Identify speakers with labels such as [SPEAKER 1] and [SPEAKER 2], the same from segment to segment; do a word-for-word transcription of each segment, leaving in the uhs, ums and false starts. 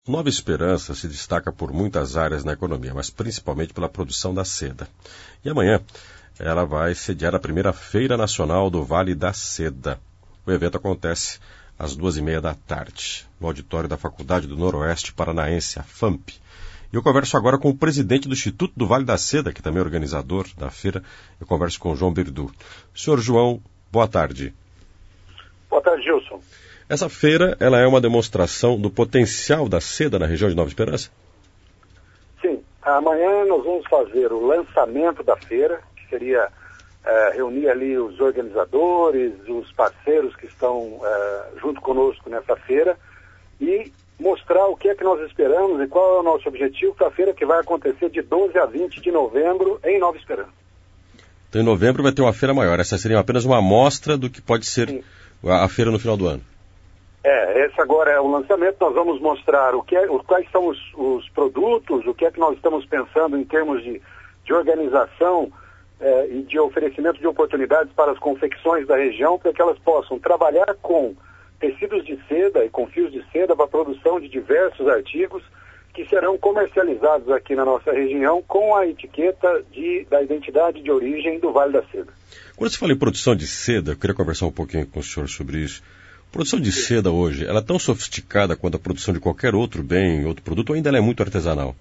[SPEAKER 1] Nova Esperança se destaca por muitas áreas na economia, mas principalmente pela produção da seda. E amanhã ela vai sediar a primeira Feira Nacional do Vale da Seda. O evento acontece às duas e meia da tarde, no auditório da Faculdade do Noroeste Paranaense, a FAMP. E eu converso agora com o presidente do Instituto do Vale da Seda, que também é organizador da feira. Eu converso com o João Birdu. Senhor João, boa tarde.
[SPEAKER 2] Boa tarde, Gilson.
[SPEAKER 1] Essa feira, ela é uma demonstração do potencial da seda na região de Nova Esperança?
[SPEAKER 2] Sim. Amanhã nós vamos fazer o lançamento da feira, que seria é, reunir ali os organizadores, os parceiros que estão é, junto conosco nessa feira e mostrar o que é que nós esperamos e qual é o nosso objetivo para a feira que vai acontecer de doze a vinte de novembro em Nova Esperança.
[SPEAKER 1] Então em novembro vai ter uma feira maior. Essa seria apenas uma amostra do que pode ser Sim. a feira no final do ano.
[SPEAKER 2] É, esse agora é o lançamento. Nós vamos mostrar o que é, o, quais são os, os produtos, o que é que nós estamos pensando em termos de, de organização é, e de oferecimento de oportunidades para as confecções da região, para que elas possam trabalhar com tecidos de seda e com fios de seda para a produção de diversos artigos que serão comercializados aqui na nossa região com a etiqueta de, da identidade de origem do Vale da Seda.
[SPEAKER 1] Quando se fala em produção de seda, eu queria conversar um pouquinho com o senhor sobre isso. A produção de seda hoje, ela é tão sofisticada quanto a produção de qualquer outro bem, outro produto, ou ainda ela é muito artesanal?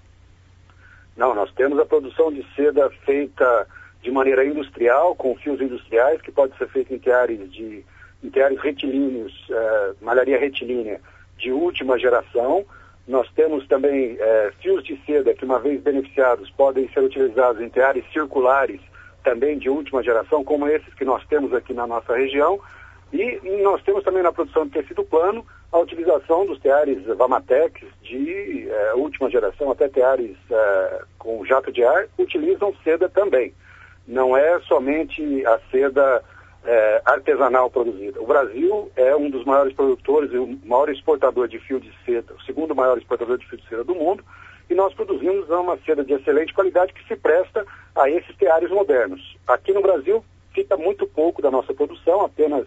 [SPEAKER 2] Não, nós temos a produção de seda feita de maneira industrial, com fios industriais, que pode ser feita em teares, de, em teares retilíneos, eh, malharia retilínea de última geração. Nós temos também eh, fios de seda que, uma vez beneficiados, podem ser utilizados em teares circulares, também de última geração, como esses que nós temos aqui na nossa região. E nós temos também na produção de tecido plano a utilização dos teares Vamatex de eh, última geração, até teares eh, com jato de ar, utilizam seda também. Não é somente a seda eh, artesanal produzida. O Brasil é um dos maiores produtores e o maior exportador de fio de seda, o segundo maior exportador de fio de seda do mundo, e nós produzimos uma seda de excelente qualidade que se presta a esses teares modernos. Aqui no Brasil fica muito pouco da nossa produção, apenas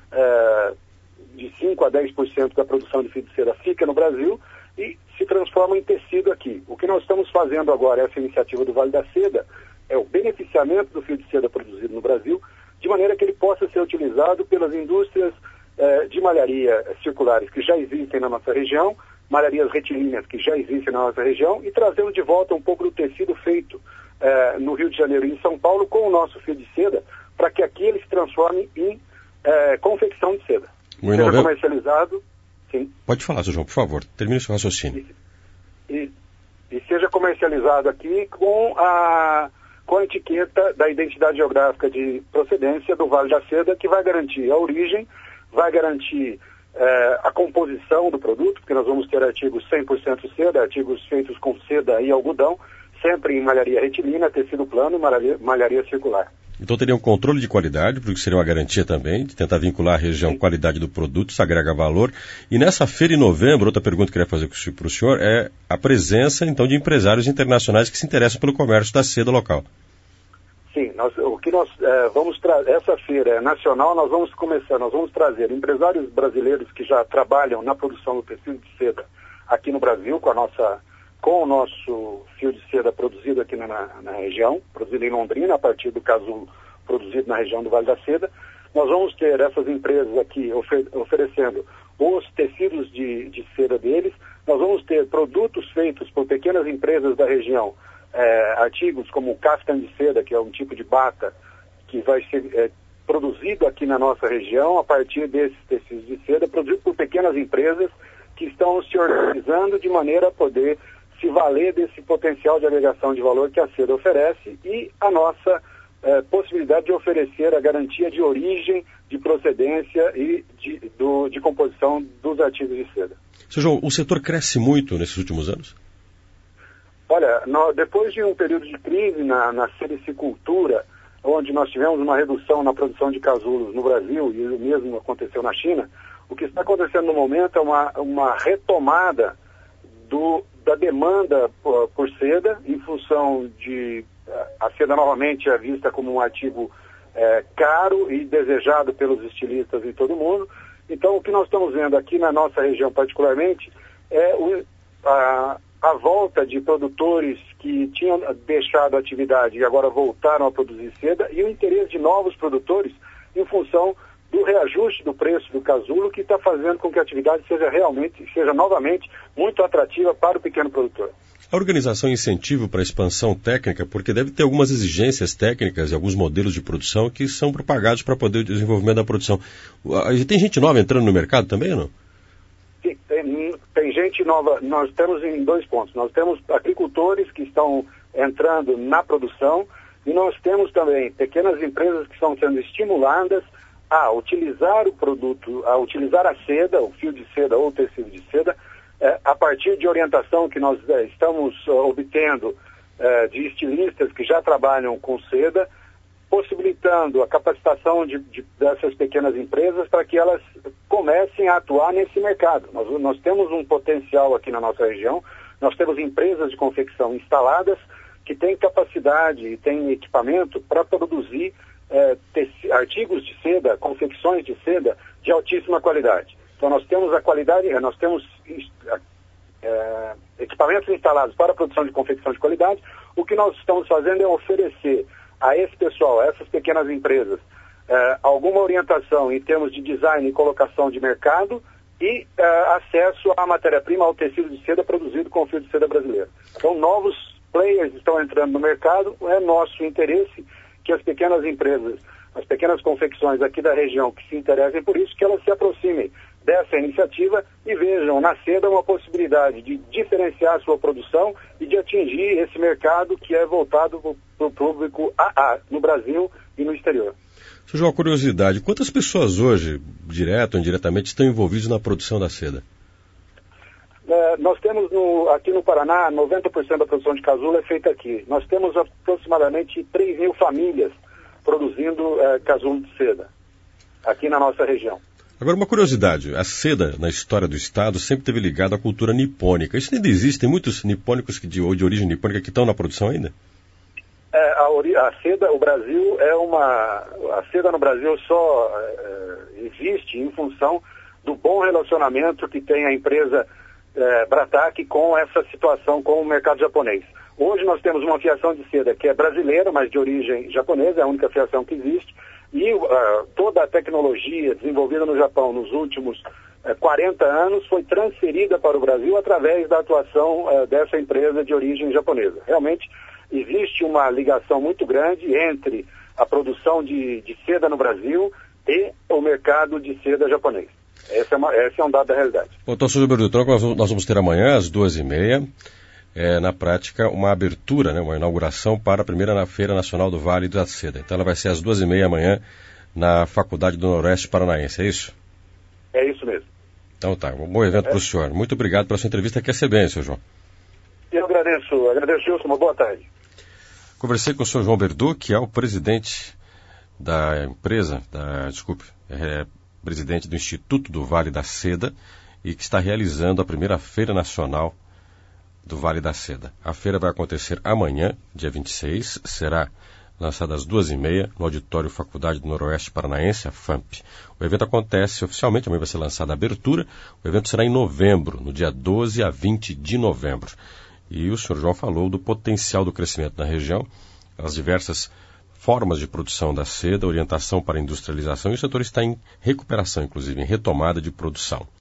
[SPEAKER 2] É, de cinco a dez por cento da produção de fio de seda fica no Brasil e se transforma em tecido aqui. O que nós estamos fazendo agora, essa iniciativa do Vale da Seda, é o beneficiamento do fio de seda produzido no Brasil, de maneira que ele possa ser utilizado pelas indústrias eh, de malharia circulares que já existem na nossa região, malharias retilíneas que já existem na nossa região, e trazendo de volta um pouco do tecido feito eh, no Rio de Janeiro e em São Paulo com o nosso fio de seda, para que aqui ele se transforme em É, confecção de seda.
[SPEAKER 1] O
[SPEAKER 2] seja novembro... comercializado, sim.
[SPEAKER 1] Pode falar, seu João, por favor. Termine o seu raciocínio.
[SPEAKER 2] E, e, e seja comercializado aqui com a, com a etiqueta da identidade geográfica de procedência do Vale da Seda, que vai garantir a origem, vai garantir é, a composição do produto, porque nós vamos ter artigos cem por cento seda, artigos feitos com seda e algodão, sempre em malharia retilínea, tecido plano e malharia, malharia circular.
[SPEAKER 1] Então teria um controle de qualidade, porque seria uma garantia também, de tentar vincular a região, qualidade do produto, isso agrega valor. E nessa feira em novembro, outra pergunta que eu queria fazer para o senhor é a presença, então, de empresários internacionais que se interessam pelo comércio da seda local.
[SPEAKER 2] Sim, nós, o que nós é, vamos trazer, essa feira nacional, nós vamos começar, nós vamos trazer empresários brasileiros que já trabalham na produção do tecido de seda aqui no Brasil, com a nossa... com o nosso fio de seda produzido aqui na, na região, produzido em Londrina, a partir do casulo produzido na região do Vale da Seda. Nós vamos ter essas empresas aqui ofer- oferecendo os tecidos de, de seda deles. Nós vamos ter produtos feitos por pequenas empresas da região, é, artigos como o caftan de seda, que é um tipo de bata que vai ser é, produzido aqui na nossa região a partir desses tecidos de seda, produzido por pequenas empresas que estão se organizando de maneira a poder se valer desse potencial de agregação de valor que a seda oferece e a nossa eh, possibilidade de oferecer a garantia de origem, de procedência e de, do, de composição dos artigos de seda.
[SPEAKER 1] Seu João, o setor cresce muito nesses últimos anos?
[SPEAKER 2] Olha, nós, depois de um período de crise na, na sericicultura, onde nós tivemos uma redução na produção de casulos no Brasil, e o mesmo aconteceu na China, o que está acontecendo no momento é uma, uma retomada do, da demanda por, por seda, em função de a seda novamente é vista como um artigo é, caro e desejado pelos estilistas em todo o mundo. Então, o que nós estamos vendo aqui na nossa região particularmente é o, a volta de produtores que tinham deixado a atividade e agora voltaram a produzir seda, e o interesse de novos produtores em função do reajuste do preço do casulo, que está fazendo com que a atividade seja realmente, seja novamente muito atrativa para o pequeno produtor.
[SPEAKER 1] A organização incentiva para a expansão técnica, porque deve ter algumas exigências técnicas e alguns modelos de produção que são propagados para poder o desenvolvimento da produção. Tem gente nova entrando no mercado também ou não?
[SPEAKER 2] Sim, tem, tem gente nova. Nós temos em dois pontos. Nós temos agricultores que estão entrando na produção e nós temos também pequenas empresas que estão sendo estimuladas a utilizar o produto, a utilizar a seda, o fio de seda ou o tecido de seda, É, a partir de orientação que nós é, estamos uh, obtendo é, de estilistas que já trabalham com seda, possibilitando a capacitação de, de, dessas pequenas empresas para que elas comecem a atuar nesse mercado. Nós, nós temos um potencial aqui na nossa região, nós temos empresas de confecção instaladas que têm capacidade e têm equipamento para produzir é, teci- artigos de seda, confecções de seda de altíssima qualidade. Então nós temos a qualidade, nós temos é, equipamentos instalados para a produção de confecção de qualidade. O que nós estamos fazendo é oferecer a esse pessoal, a essas pequenas empresas, é, alguma orientação em termos de design e colocação de mercado e é, acesso à matéria-prima, ao tecido de seda produzido com o fio de seda brasileiro. Então novos players estão entrando no mercado, é nosso interesse que as pequenas empresas, as pequenas confecções aqui da região que se interessem por isso, que elas se aproximem dessa iniciativa e vejam na seda uma possibilidade de diferenciar a sua produção e de atingir esse mercado que é voltado para o público A A no Brasil e no exterior.
[SPEAKER 1] Surgiu uma curiosidade, quantas pessoas hoje, direto ou indiretamente, estão envolvidas na produção da seda?
[SPEAKER 2] É, nós temos no, aqui no Paraná, noventa por cento da produção de casulo é feita aqui. Nós temos aproximadamente três mil famílias produzindo é, casulo de seda aqui na nossa região.
[SPEAKER 1] Agora, uma curiosidade, a seda na história do Estado sempre esteve ligada à cultura nipônica. Isso ainda existe? Tem muitos nipônicos que de, ou de origem nipônica que estão na produção ainda?
[SPEAKER 2] É, a, ori- a seda, o Brasil é uma... A seda no Brasil só é, existe em função do bom relacionamento que tem a empresa é, Brataque com essa situação com o mercado japonês. Hoje nós temos uma fiação de seda que é brasileira, mas de origem japonesa, é a única fiação que existe. E uh, toda a tecnologia desenvolvida no Japão nos últimos uh, quarenta anos foi transferida para o Brasil através da atuação uh, dessa empresa de origem japonesa. Realmente existe uma ligação muito grande entre a produção de, de seda no Brasil e o mercado de seda japonês. Essa é, uma, esse é um dado da realidade.
[SPEAKER 1] Bom, então, senhor Bertoldo, nós, nós vamos ter amanhã, às duas e meia, é, na prática, uma abertura, né, uma inauguração para a primeira Feira Nacional do Vale da Seda. Então ela vai ser às duas e meia amanhã na Faculdade do Noroeste Paranaense, é isso?
[SPEAKER 2] É isso mesmo.
[SPEAKER 1] Então tá, um bom evento é. para o senhor. Muito obrigado pela sua entrevista aqui à C B N, senhor João.
[SPEAKER 2] Eu agradeço, agradeço, Wilson, uma boa tarde.
[SPEAKER 1] Conversei com o senhor João Berdu, que é o presidente da empresa, da, desculpe, é presidente do Instituto do Vale da Seda e que está realizando a primeira Feira Nacional do Vale da Seda. A feira vai acontecer amanhã, dia vinte e seis, será lançada às duas e meia no Auditório Faculdade do Noroeste Paranaense, a FAMP. O evento acontece oficialmente, amanhã vai ser lançada a abertura, o evento será em novembro, no dia doze a vinte de novembro. E o senhor João falou do potencial do crescimento na região, as diversas formas de produção da seda, orientação para a industrialização, e o setor está em recuperação, inclusive em retomada de produção.